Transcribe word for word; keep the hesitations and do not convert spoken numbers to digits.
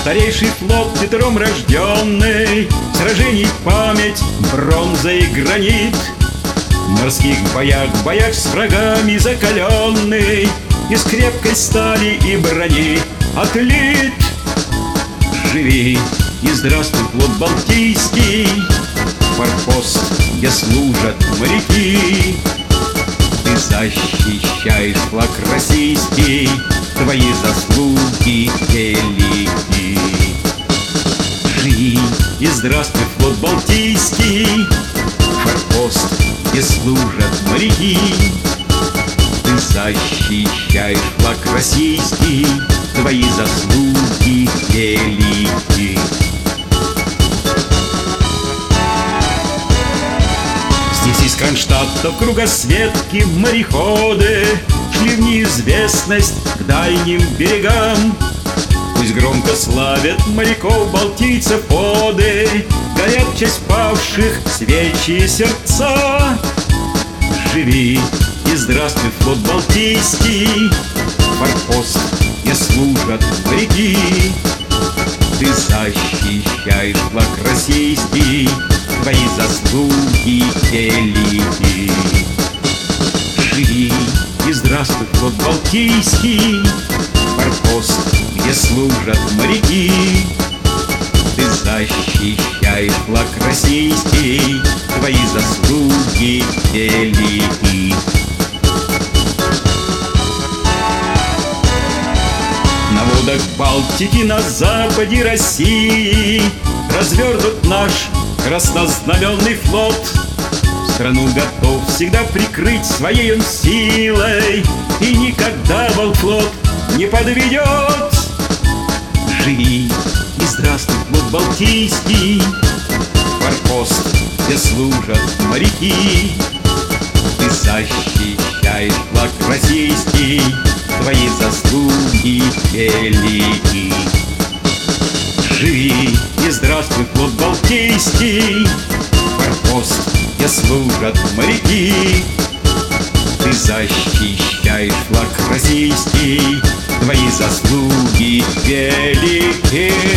Старейший флот Петром рожденный, сражений память, бронза и гранит. В морских боях, в боях с врагами закаленный, из крепкой стали и брони отлит. Живи и здравствуй, флот Балтийский, форпост, где служат моряки. Ты защищаешь флаг российский, твои заслуги велики. Живи и здравствуй, флот Балтийский, форпост, где служат моряки. Ты защищаешь флаг российский, твои заслуги велики. Здесь из Кронштадта в кругосветке мореходы шли в неизвестность к дальним берегам. Пусть громко славят моряков балтийцев оды, горят в честь павших свечи и сердца. Живи и здравствуй, флот Балтийский, форпост, где служат моряки. Ты защищаешь флаг российский, твои заслуги велики. Живи и здравствуй, флот Балтийский, форпост, где служат моряки. Ты защищаешь флаг российский, твои заслуги велики. На водах Балтики, на западе России развернут наш краснознаменный флот. Страну готов всегда прикрыть своей он силой, и никогда волфлот не подведет. Живи и здравствуй, флот Балтийский, форпост, где служат моряки. Ты защищаешь флаг российский, твои заслуги велики. Живи и здравствуй, флот Балтийский, форпост, где служат моряки. Ты защищаешь флаг российский, твои заслуги велики.